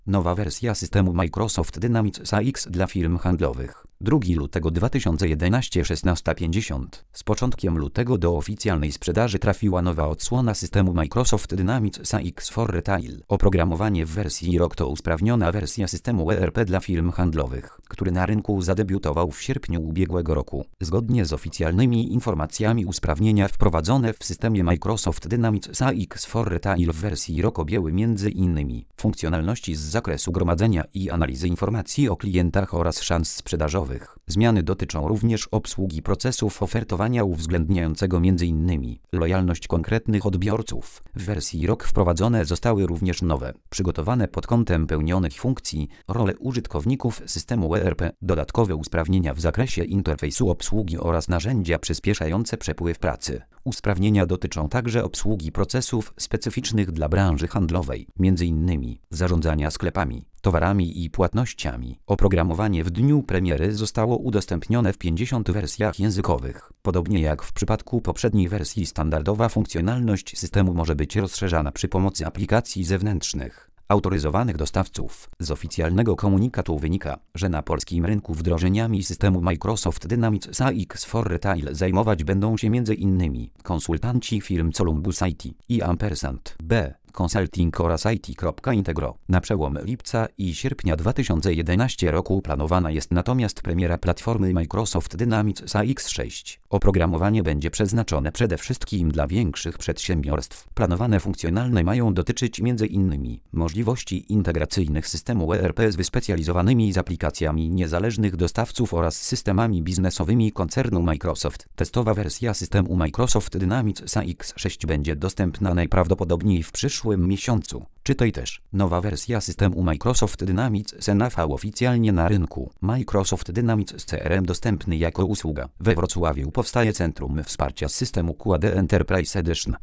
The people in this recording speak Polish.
Nowa wersja systemu Microsoft Dynamics AX dla firm handlowych. 2 lutego 2011 16:50. Z początkiem lutego do oficjalnej sprzedaży trafiła nowa odsłona systemu Microsoft Dynamics AX for Retail. Oprogramowanie w wersji ROK to usprawniona wersja systemu ERP dla firm handlowych, który na rynku zadebiutował w sierpniu ubiegłego roku. Zgodnie z oficjalnymi informacjami usprawnienia wprowadzone w systemie Microsoft Dynamics AX for Retail w wersji ROK objęły m.in. funkcjonalności z zakresu gromadzenia i analizy informacji o klientach oraz szans sprzedażowych. Zmiany dotyczą również obsługi procesów ofertowania uwzględniającego m.in. lojalność konkretnych odbiorców. W wersji ROK wprowadzone zostały również nowe, przygotowane pod kątem pełnionych funkcji, role użytkowników systemu ERP, dodatkowe usprawnienia w zakresie interfejsu obsługi oraz narzędzia przyspieszające przepływ pracy. Usprawnienia dotyczą także obsługi procesów specyficznych dla branży handlowej, m.in. zarządzania sklepami, towarami i płatnościami. Oprogramowanie w dniu premiery zostało udostępnione w 50 wersjach językowych. Podobnie jak w przypadku poprzedniej wersji, standardowa funkcjonalność systemu może być rozszerzana przy pomocy aplikacji zewnętrznych autoryzowanych dostawców. Z oficjalnego komunikatu wynika, że na polskim rynku wdrożeniami systemu Microsoft Dynamics AX for Retail zajmować będą się m.in. konsultanci firm Columbus IT i &B Consulting oraz IT.Integro. Na przełom lipca i sierpnia 2011 roku planowana jest natomiast premiera platformy Microsoft Dynamics AX6. Oprogramowanie będzie przeznaczone przede wszystkim dla większych przedsiębiorstw. Planowane funkcjonalne mają dotyczyć m.in. możliwości integracyjnych systemu ERP z wyspecjalizowanymi aplikacjami niezależnych dostawców oraz systemami biznesowymi koncernu Microsoft. Testowa wersja systemu Microsoft Dynamics AX6 będzie dostępna najprawdopodobniej w przyszłym miesiącu. Czytaj też: nowa wersja systemu Microsoft Dynamics CNAV oficjalnie na rynku. Microsoft Dynamics CRM dostępny jako usługa. We Wrocławiu powstaje Centrum Wsparcia Systemu QAD Enterprise Edition.